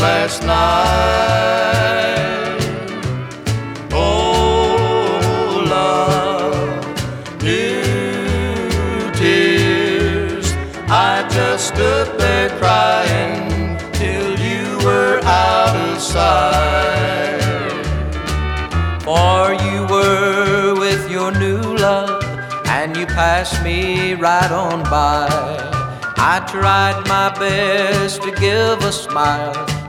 last night. Oh, love, new tears. I just stood there crying till you were out of sight. For you were with your new love, and you passed me right on by. I tried my best to give a smile,